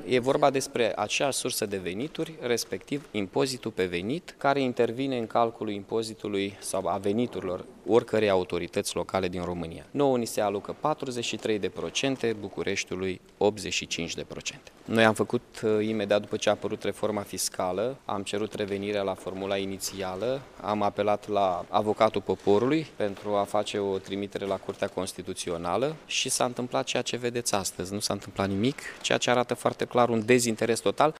E vorba despre aceeași sursă de venituri, respectiv impozitul pe venit, care intervine în calculul impozitului sau a veniturilor oricărei autorități locale din România. Nouă ni se alocă 43%, Bucureștiului 85%. Noi am făcut, imediat după ce a apărut reforma fiscală, am cerut revenirea la formula inițială, am apelat la avocatul poporului pentru a face o trimitere la Curtea Constituțională și s-a întâmplat ceea ce vedeți astăzi. Nu s-a întâmplat nimic, ceea ce arată foarte clar un dezinteres total.